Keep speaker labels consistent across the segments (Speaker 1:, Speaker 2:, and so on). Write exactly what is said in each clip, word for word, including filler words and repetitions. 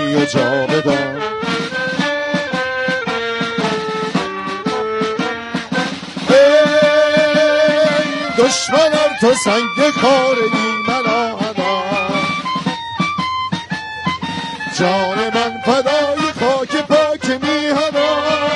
Speaker 1: و جاودان. ای دشمنم تو سنگ کار ایمنا همان، جان من فدای خاک پاک میهنان.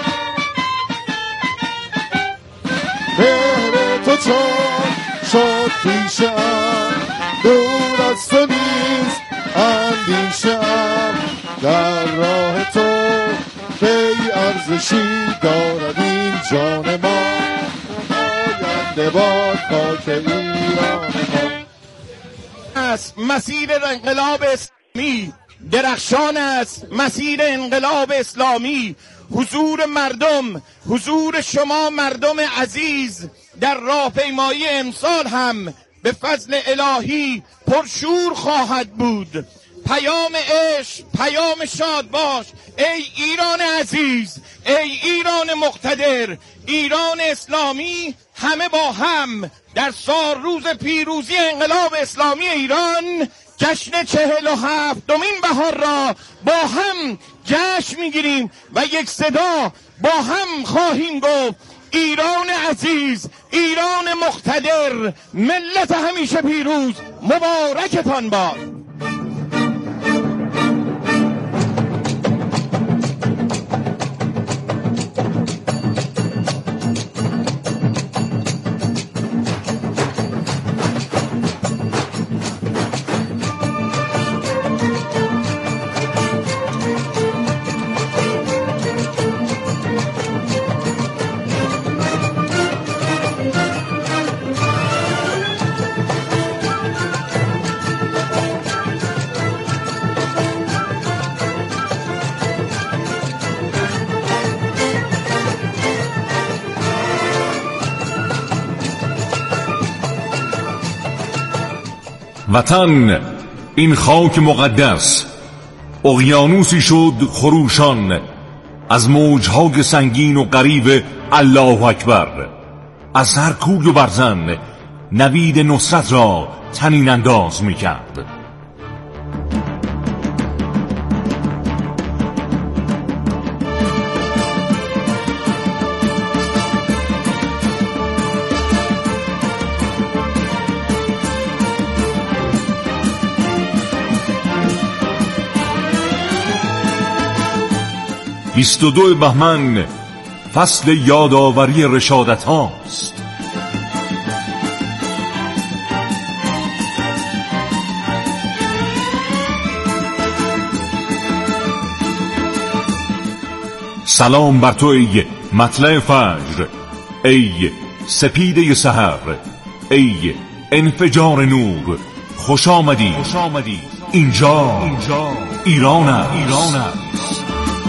Speaker 1: مهر تو چون شد پیشم، دور از تو نیست اندیشم، در راه تو کی ارزشی دارد این جان ما، آینده باد خاک ایران ما.
Speaker 2: است مسیر انقلاب اسلامی، درخشان است مسیر انقلاب اسلامی. حضور مردم، حضور شما مردم عزیز در راهپیمایی امسال هم به فضل الهی پرشور خواهد بود. پیام عشق، پیام شاد باش ای ایران عزیز، ای ایران مقتدر، ایران اسلامی. همه با هم در سال روز پیروزی انقلاب اسلامی ایران جشن چهل و هفتمین بهار را با هم جشن میگیریم و یک صدا با هم خواهیم گفت ایران عزیز، ایران مقتدر، ملت همیشه پیروز، مبارکتان باد.
Speaker 3: وطن این خاک مقدس اقیانوسی شد خروشان، از موجهای سنگین و غریب الله اکبر. از هر کوی و برزن نوید نصرت را طنین انداز می کرد. بیست و دو بهمن فصل یادآوری رشادت هاست. سلام بر تو ای مطلع فجر، ای سپیده سحر، ای انفجار نور. خوش آمدی, خوش آمدی. اینجا, اینجا ایران است. ایران است.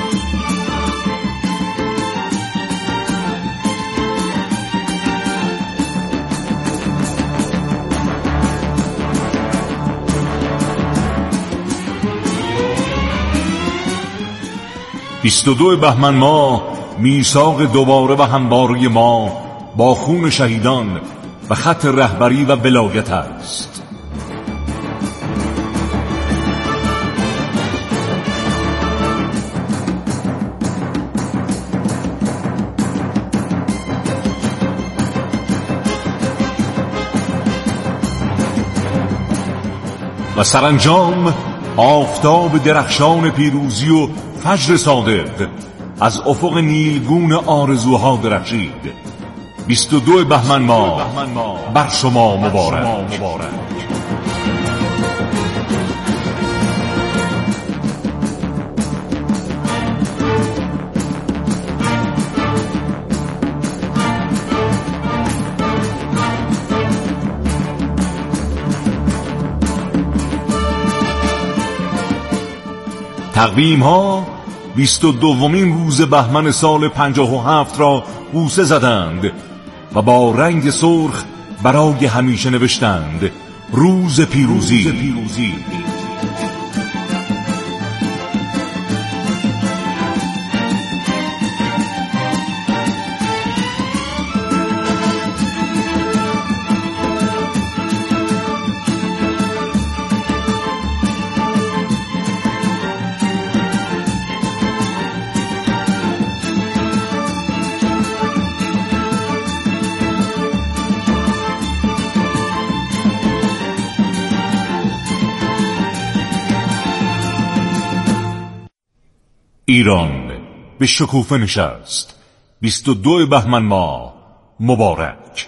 Speaker 3: بیست و دو بهمن ماه میثاق دوباره و همواره ما با خون شهیدان و خط رهبری و ولایت است. و سرانجام آفتاب درخشان پیروزی و فجر صادق از افق نیلگون آرزوها درخشید. بیست و دو بهمن ماه بر شما مبارک. تقویم ها بیست و دومین روز بهمن سال پنجاه و هفت را بوسه زدند و با رنگ سرخ برای همیشه نوشتند روز پیروزی, روز پیروزی. ایران به شکوفه نشست. بیست و دو بهمن ماه مبارک.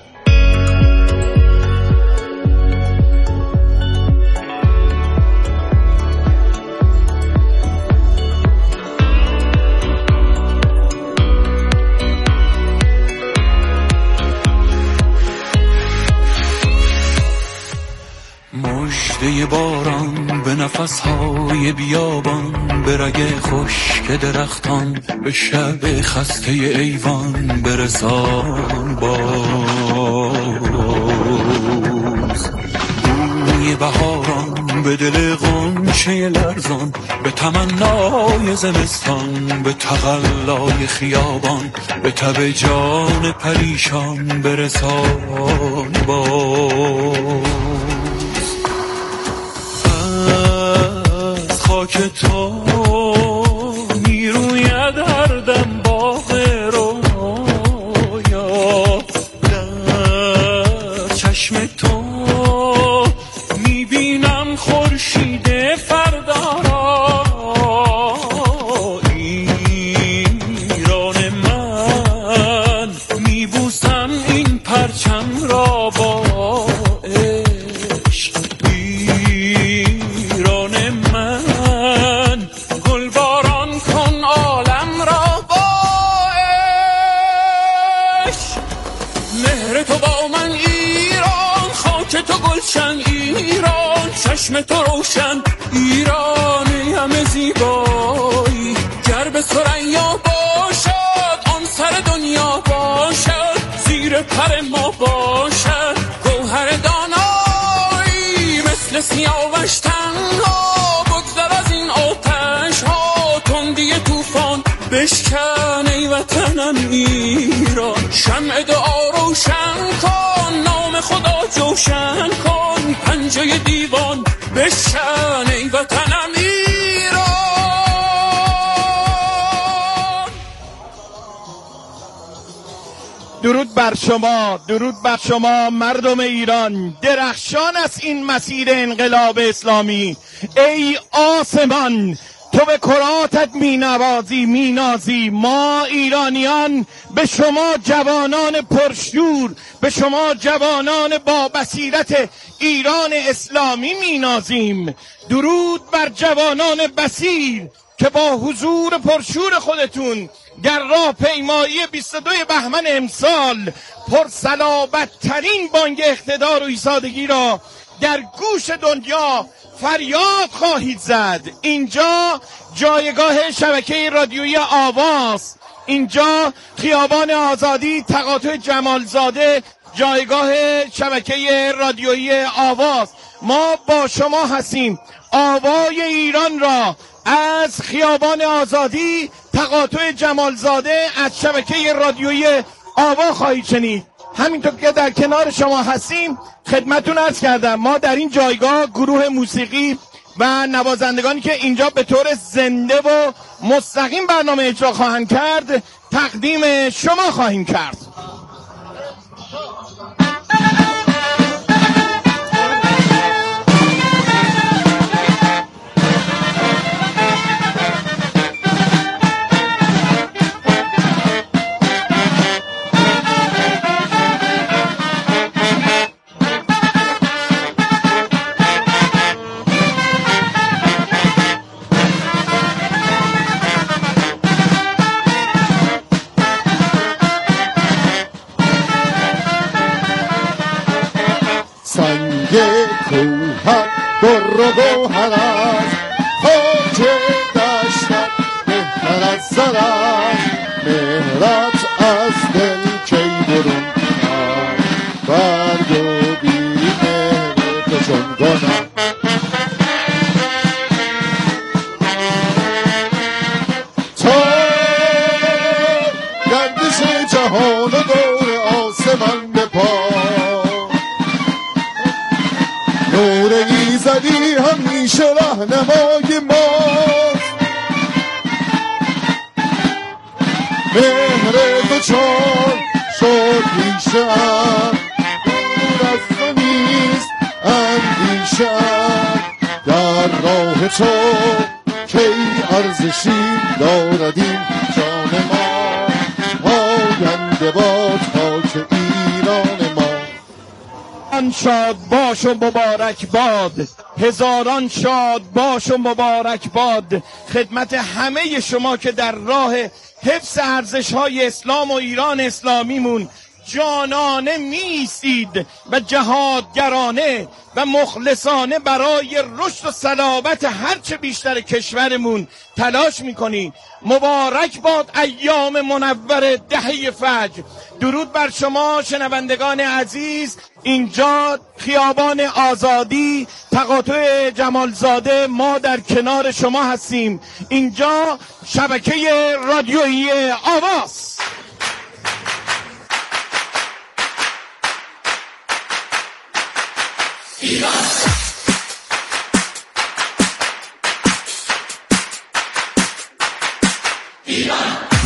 Speaker 4: مژده باران به نفسهای بیابان، به رگ خشک درختان، به شب خسته ایوان برسان باز. بوی بهاران به دل غنچه لرزان، به تمنای زمستان، به تقلای خیابان، به تب جان پریشان برسان باز. خاک تو میروید هر دم باغ رویا، در چشم تو میبینم خورشید فردا را. ایران من میبوسم این پرچم را با عشق. ایران من تو گلشن ایران، چشم تو روشن ایرانی همه زیبایی. گر به ثریا باشد آن سر دنیا باشد، زیر پر ما باشد گوهر دانایی. مثل سیاوش تنها بگذر از این آتش ها، تندی طوفان بشکن ای وطنم ایران. شمع دعا روشن کن، نام خدا جوشن کن، پنجه دیوان بشکن ای وطنم ایران.
Speaker 2: درود بر شما، درود بر شما مردم ایران. درخشان است این مسیر انقلاب اسلامی. ای آسمان تو به کراتت می نوازی می نازی. ما ایرانیان به شما جوانان پرشور، به شما جوانان با بصیرت ایران اسلامی می نازیم. درود بر جوانان بصیر که با حضور پرشور خودتون در راه پیمایی بیست و دو بهمن امسال پرصلابت ترین بانگ اقتدار و ایستادگی را در گوش دنیا فریاد خواهید زد. اینجا جایگاه شبکه رادیویی آواز، اینجا خیابان آزادی تقاطع جمالزاده، جایگاه شبکه رادیویی آواز. ما با شما هستیم. آوای ایران را از خیابان آزادی تقاطع جمالزاده از شبکه رادیویی آوا خواهید شنید. همینطور که در کنار شما هستیم خدمتون عرض کردم ما در این جایگاه گروه موسیقی و نوازندگانی که اینجا به طور زنده و مستقیم برنامه اجرا خواهند کرد تقدیم شما خواهیم کرد.
Speaker 1: کوهن در و گوهر است، خاک دشتت بهتر از زر است. مهرت از دل کی برون کنم، برگ و بی مهر تو چون گنم. تا گردش جهان و دور آسمان به پا، نور ایزدی همیشه راهنمای ماست. مهر تو چون شد پیشم، دور از تو نیست اندیشم. در راه تو که ای ارزشی دارد این جان ما، پاینده باد خاک ایران ما.
Speaker 2: آن شاد باش و مبارک باد، هزاران شاد باش و مبارک باد خدمت همه شما که در راه حفظ ارزش‌های اسلام و ایران اسلامیمون جانانه می‌ایستید و جهادگرانه و مخلصانه برای رشد و صلابت هرچه بیشتر کشورمون تلاش میکنید. مبارک باد ایام منور دهه فجر. درود بر شما شنوندگان عزیز. اینجا خیابان آزادی، تقاطع جمالزاده، ما در کنار شما هستیم. اینجا شبکه رادیویی آواز. ایران ایران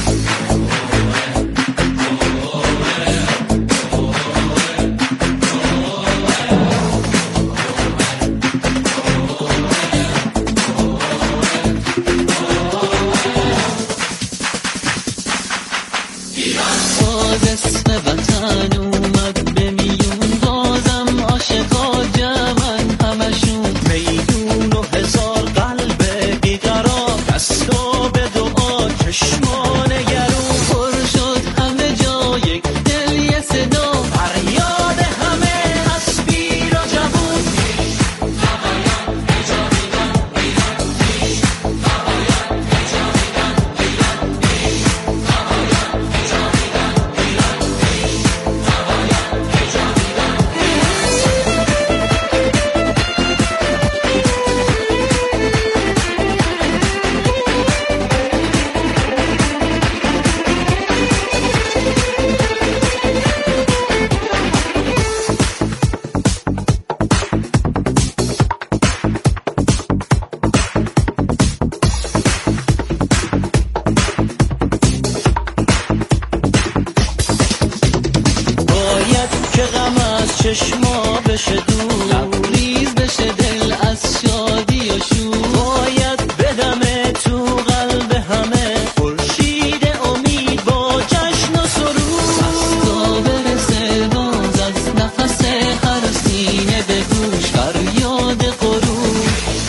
Speaker 5: چشما بشه دور، لبریز بشه دل از شادی و شور، باید بدمه تو قلب همه خورشید امید با جشن و سرور. فردا برسه باز از نفس هر سینه به گوش فریاد غرور.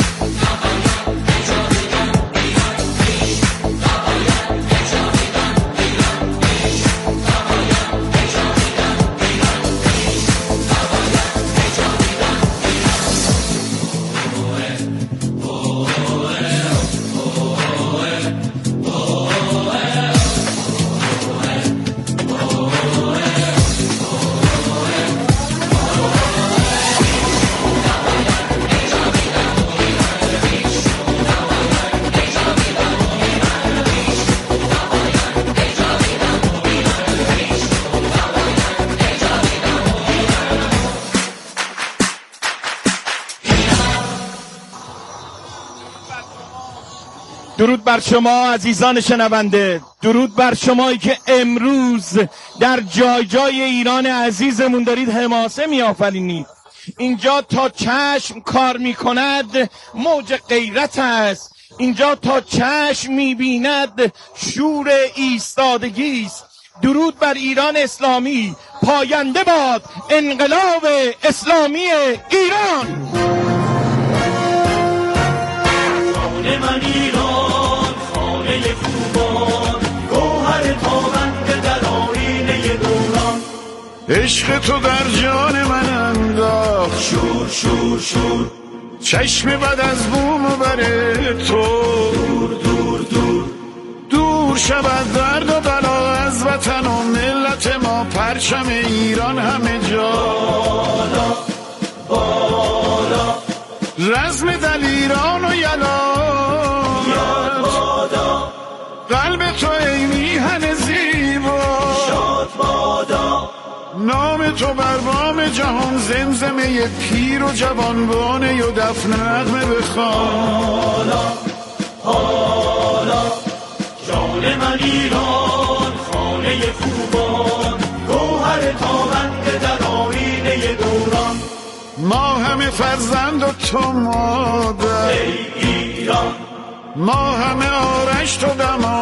Speaker 2: درود بر شما عزیزان شنونده، درود بر شمایی که امروز در جای جای ایران عزیزمون دارید حماسه می‌آفرینید. اینجا تا چشم کار می‌کند موج غیرت است، اینجا تا چشم می‌بیند شور ایستادگی است. درود بر ایران اسلامی، پاینده باد انقلاب اسلامی ایران.
Speaker 5: خانه من ایران، خانه خوبان، گوهر تابنده در آینه دوران.
Speaker 6: عشق تو در جان من انداخت
Speaker 5: شور شور شور،
Speaker 6: چشم بد از بوم و بره تو.
Speaker 5: دور دور دور
Speaker 6: دور شود درد و بلا از وطن و ملت ما، پرچم ایران همه جا
Speaker 5: بالا بالا،
Speaker 6: رزم دلیران و یاد
Speaker 5: بادا،
Speaker 6: قلب تو ای میهن زیبا
Speaker 5: شاد بادا.
Speaker 6: نام تو بر بام جهان زمزمه پیر و جوانبانه و دف نغمه بخوان.
Speaker 5: حالا حالا جان من ایران، خانه خوبان، گوهر تابنده در آینه دوران.
Speaker 6: ما همه فرزند و تو مادر،
Speaker 5: ای ایران
Speaker 6: ما همه آرش تو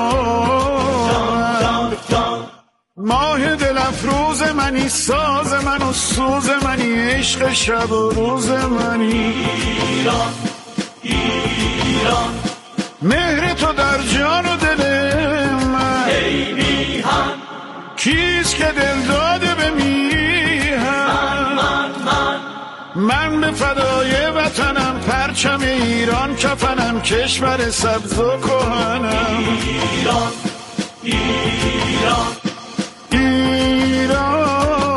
Speaker 6: دمان، ماه دل افروز منی، ساز من و سوز منی، عشق شب و روز منی. ایران ایران مهر تو در جان و دل من، ای میهن کیست که دل داده به میهن. من من من به فدای وطنم، پرچم ایران کفنم، کشور سبز و کهنم. ایران ایران ایران.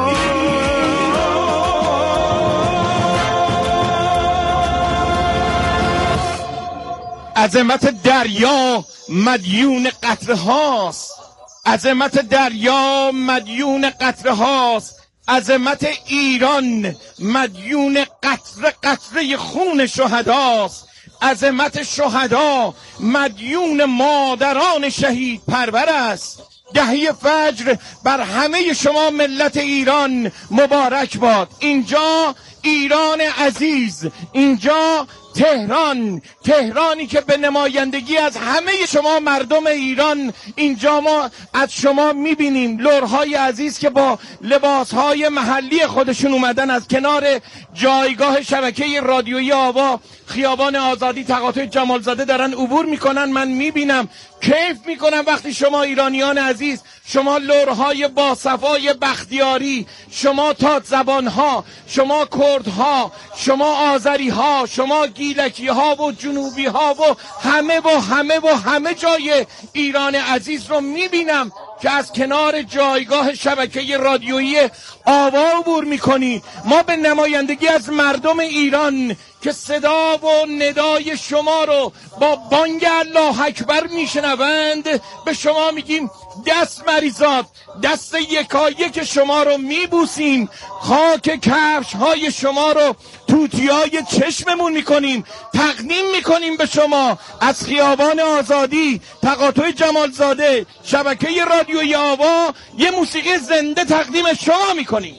Speaker 2: عظمت دریا مدیون قطره هاست، عظمت دریا مدیون قطره هاست، عظمت ایران مدیون قطره قطره خون شهداست، عظمت شهدا مدیون مادران شهید پرور است. دهی فجر بر همه شما ملت ایران مبارک باد. اینجا ایران عزیز، اینجا تهران، تهرانی که به نمایندگی از همه شما مردم ایران اینجا ما از شما میبینیم. لرهای عزیز که با لباسهای محلی خودشون اومدن از کنار جایگاه شبکه رادیویی آوا خیابان آزادی تقاطع جمالزاده دارن عبور میکنن. من میبینم، کیف میکنم وقتی شما ایرانیان عزیز، شما لرهای باصفای بختیاری، شما تات زبانها، شما کردها، شما آذریها، شما گیلکی ها و جنوبی ها و همه و همه و همه جای ایران عزیز رو میبینم که از کنار جایگاه شبکه رادیویی آوا عبور میکنید. ما به نمایندگی از مردم ایران که صدا و ندای شما رو با بانگ الله اکبر میشنوند به شما میگیم دست مریزاد، دست یکایک شما رو میبوسیم، خاک کفش های شما رو توتیای چشممون میکنیم، تقدیم میکنیم به شما از خیابان آزادی تقاطع جمالزاده شبکه رادیویی آوا یه موسیقی زنده تقدیم شما میکنیم.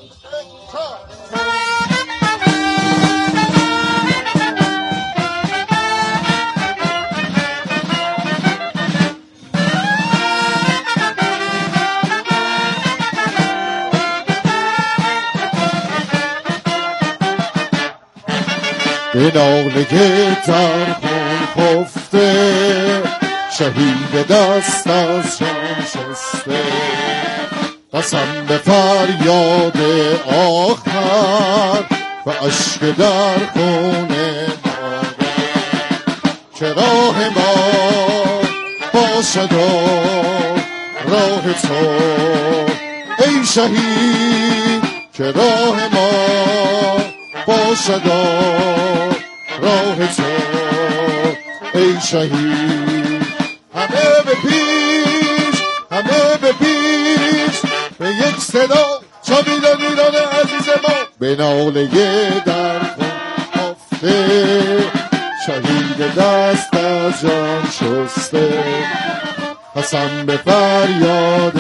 Speaker 1: به ناله در خون خفته، شهید دست از جان شسته، قسم به فریاد آخر و اشک در خون مادر، که راه ما باشد و راه تو ای شهید، که راه ما باشد و راه تو ای شهید. همه به پیش، همه به پیش، به یک صدا چاویدان ایران عزیز ما، به ناله در خون خفته، شهید دست از جان شسته، قسم به فریاد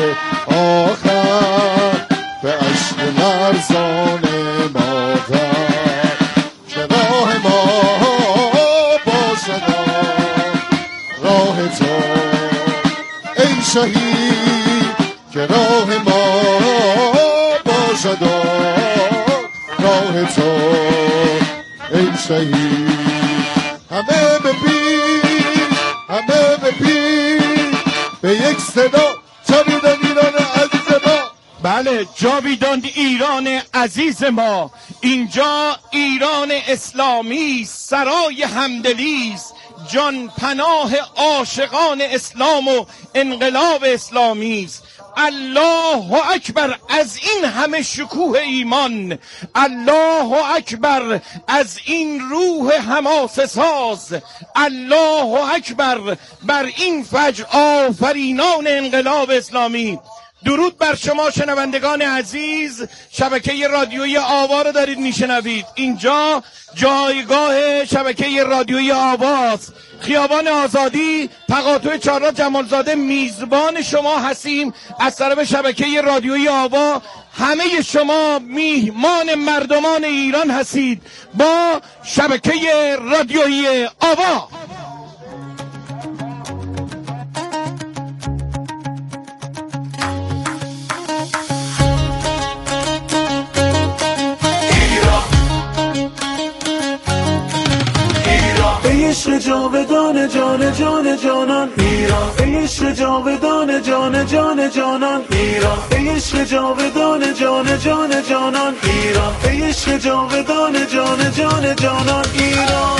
Speaker 1: آخر به عشق لرزان مادر، که راه ما باشد راه تو ای شهید، که راه ما باشد راه تو ای شهید. همه به پیش، همه به پیش، به یک صدا جاویدان ایران عزیز ما.
Speaker 2: بله، جاویدان ایران عزیز ما، اینجا ایران اسلامی، سرای همدلی است، جان پناه عاشقان اسلام و انقلاب اسلامی است. الله اکبر از این همه شکوه ایمان، الله اکبر از این روح حماسه ساز، الله اکبر بر این فجر آفرینان انقلاب اسلامی. درود بر شما شنوندگان عزیز، شبکه رادیویی آوا رو دارید میشنوید. اینجا جایگاه شبکه رادیویی آواست، خیابان آزادی تقاطع چهارراه جمالزاده. میزبان شما هستیم از طرف شبکه رادیویی آوا. همه شما میهمان مردمان ایران هستید با شبکه رادیویی آوا.
Speaker 6: جان جانان ایران، ای عشق جاودان جان جان جانان ایران، ای عشق جاودان جان جان جانان ایران، ای عشق جاودان جان جان جانان ایران.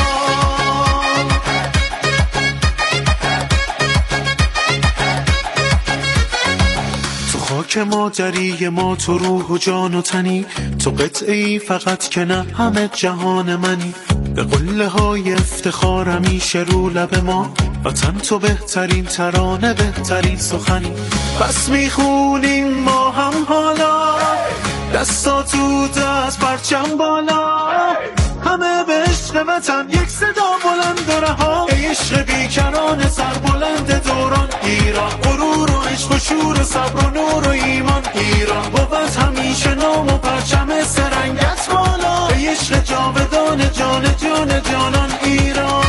Speaker 6: خاک مادری ما تو روح و جان و تنی، تو قطعی فقط که نه همه جهان منی. به قله های افتخار همیشه رو لب ما، وطن تو بهترین ترانه بهترین سخنی. پس میخونیم ما هم حالا، دستا تو دست پرچم بالا، همه به عشق وطن یک صدا بلند و رها. ای عشق بیکران سر بلند دوران ایران، غرور و عشق و شور و صبر و نور و ایمان ایران. بود همیشه نام و پرچم سرنگت بالا، ای عشق جاودان جان جان جانان ایران.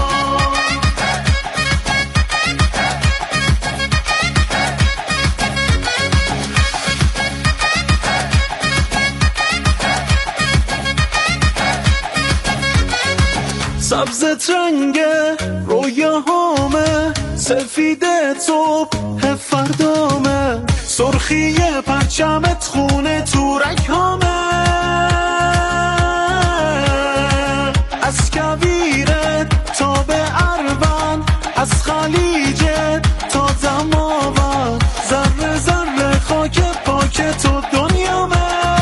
Speaker 6: سبزت رنگ رویاهامه، سفید صبح فردامه، سرخی پرچمت خونه تو رگهامه. از کویرت تا به اروان، از خلیجت تا دماوند، ذره ذره خاک پاک تو دنیامه.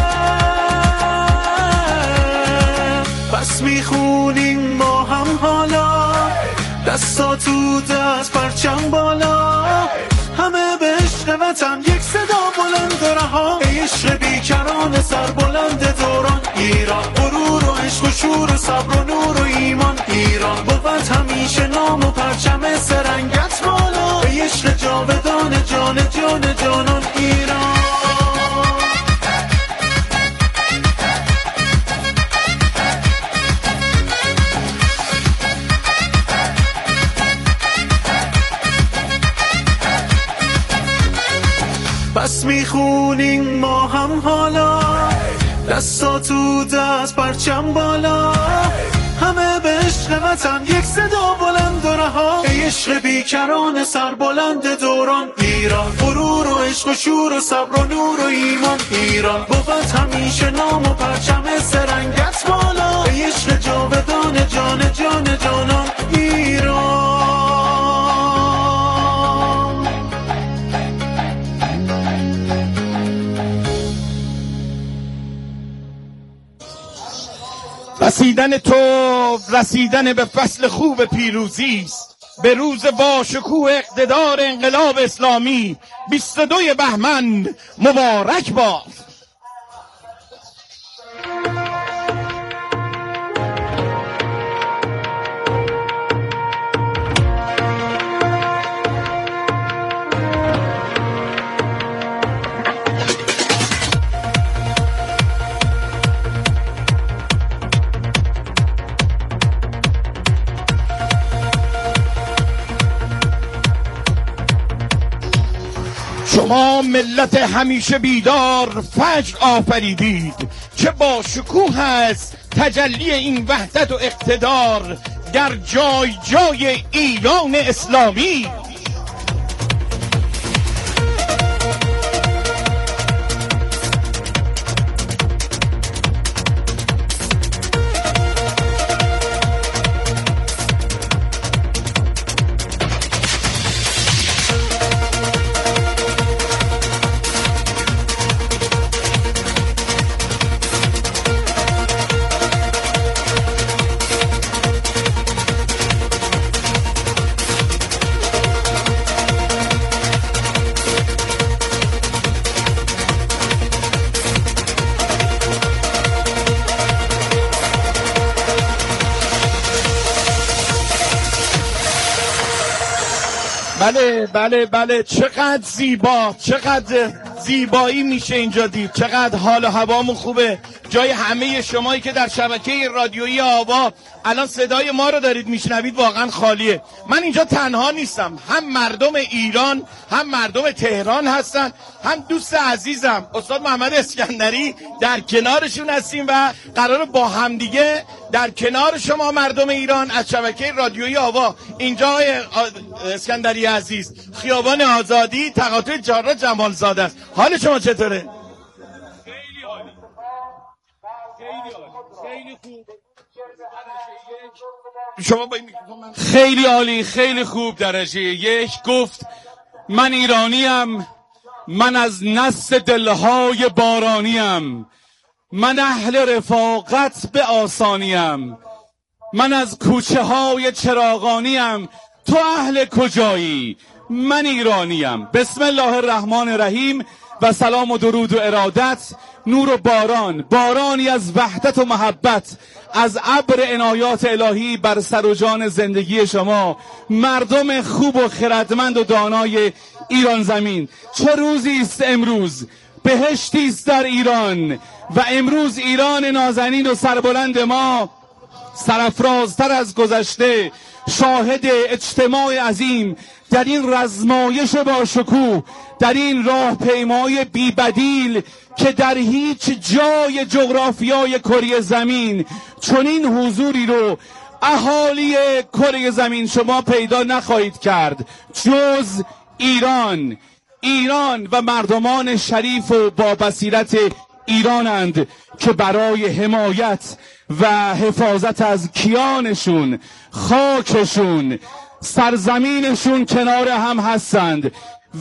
Speaker 6: پس میخونیم ما هم حالا، دستا تو دست پرچم بالا، همه به عشق وطن یک صدا بلند و رها. ای عشق بیکران سر بلند دوران ایران، غرور و عشق و شور و صبر و نور و ایمان ایران. بود همیشه نام و پرچم سرنگت بالا، ای عشق جاودان جان جان جانان ایران. پس میخونیم ما هم حالا، دستا تو دست پرچم بالا، همه به عشق وطن یک صدا بلند و رها. ای عشق بیکران سر بلند دوران ایران، غرور و عشق و شور و صبر و نور و ایمان ایران. بود همیشه نام و پرچم سرنگت بالا، ای عشق جاودان جان جان جانان ایران.
Speaker 2: رسیدن تو رسیدن به فصل خوب پیروزی است، به روز با شکوه اقتدار انقلاب اسلامی. بیست و دوی بهمن مبارک باد. شما ملت همیشه بیدار فجر آفریدید، چه با شکوه است تجلی این وحدت و اقتدار در جای جای ایران اسلامی. بله بله بله، چقدر زیبا، چقدر زیبایی میشه اینجا دید، چقدر حال و هوامون خوبه. جای همه شمایی که در شبکه رادیویی آوا الان صدای ما رو دارید میشنوید واقعا خالیه. من اینجا تنها نیستم، هم مردم ایران هم مردم تهران هستن، هم دوست عزیزم استاد محمد اسکندری در کنارشون هستیم و قراره با همدیگه در کنار شما مردم ایران از شبکه رادیویی آوا، اینجا اسکندری عزیز، خیابان آزادی، تقاطع جاده جمالزاده است. حال شما چطوره؟
Speaker 4: خیلی عالی، خیلی عالی، خیلی خوب.
Speaker 2: شما با این میکروفون
Speaker 4: خیلی عالی، خیلی خوب. درجه یک گفت من ایرانیم، من از نسل دلهای بارانیم، من اهل رفاقت به آسانیم، من از کوچه های چراغانیم، تو اهل کجایی؟ من ایرانیم. بسم الله الرحمن الرحیم و سلام و درود و ارادت، نور و باران، بارانی از وحدت و محبت از ابر عنایات الهی بر سر و جان زندگی شما مردم خوب و خردمند و دانای ایران زمین. چه روزی است امروز، بهشتی است در ایران و امروز ایران نازنین و سربلند ما سرافرازتر از گذشته شاهد اجتماع عظیم در این رزمایش با شکوه، در این راهپیمای بی بدیل که در هیچ جای جغرافیای کره زمین چنین حضوری رو اهالی کره زمین شما پیدا نخواهید کرد جز ایران. ایران و مردمان شریف و با بصیرت ایرانند که برای حمایت و حفاظت از کیانشون، خاکشون، سرزمینشون کنار هم هستند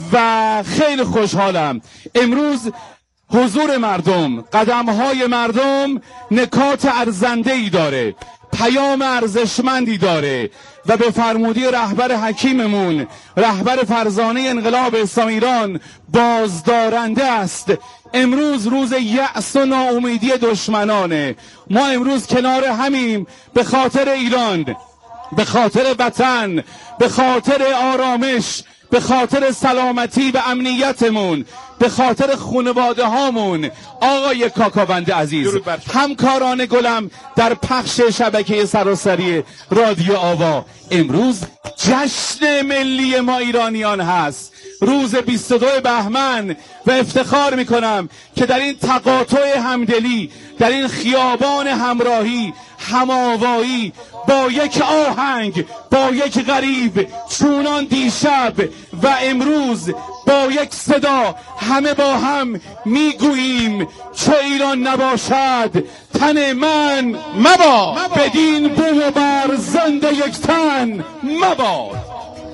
Speaker 4: و خیلی خوشحالم امروز حضور مردم، قدمهای مردم نکات ارزنده‌ای داره، پیام ارزشمندی داره و به فرمودی رهبر حکیممون، رهبر فرزانه انقلاب اسلامی ایران بازدارنده است. امروز روز یأس و ناامیدی دشمنانه. ما امروز کنار همیم به خاطر ایران، به خاطر وطن، به خاطر آرامش، به خاطر سلامتی و امنیتمون، به خاطر خانواده هامون. آقای کاکاوند عزیز، همکاران گلم در پخش شبکه سراسری رادیو آوا، امروز جشن ملی ما ایرانیان هست، روز بیست و دو بهمن و افتخار میکنم که در این تقاطع همدلی، در این خیابان همراهی، هماوایی، با یک آهنگ، با یک غریب چونان دیشب و امروز با یک صدا همه با هم میگوییم چو ایران نباشد تن من مباد، بدین بو و بر زنده یک تن مباد.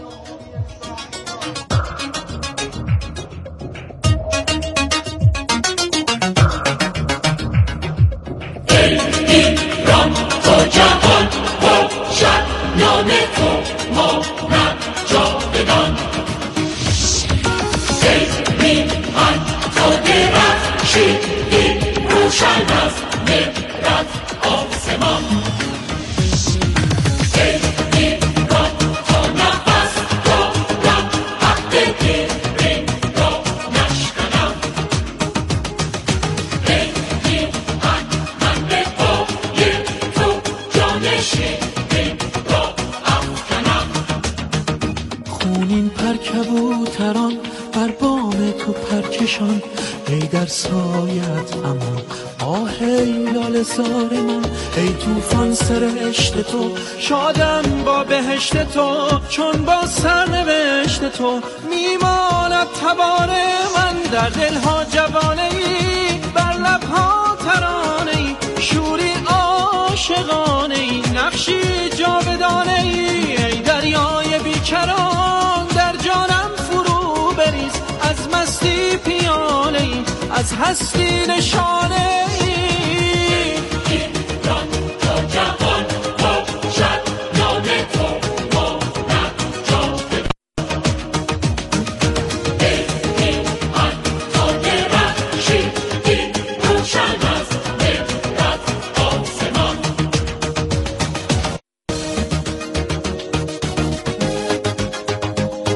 Speaker 7: ایران تا جهان باشد نام تو ماند جاودان، ای میهن تا درخشیدی روشن از مهرت آسمان، ای ایران تا نفس دارم حق دیرین را نشکنم، ای میهن من به پای تو جان شیرین را افکنم.
Speaker 5: خونین پر کبوتران بر بام تو پرکشان، ای در سایت امان آه ای لاله زار من، ای توفان سرشت تو شادم با بهشت تو، چون با سرنوشت تو میماند تبار من، در دلها جوانه ای، بر لبها ترانه ای، شوری عاشقانه ای، نقشی جاودانه ای، ای دریای بیکران در جانم فرو بریز، از مستی پیاله ای، از هستی نشانه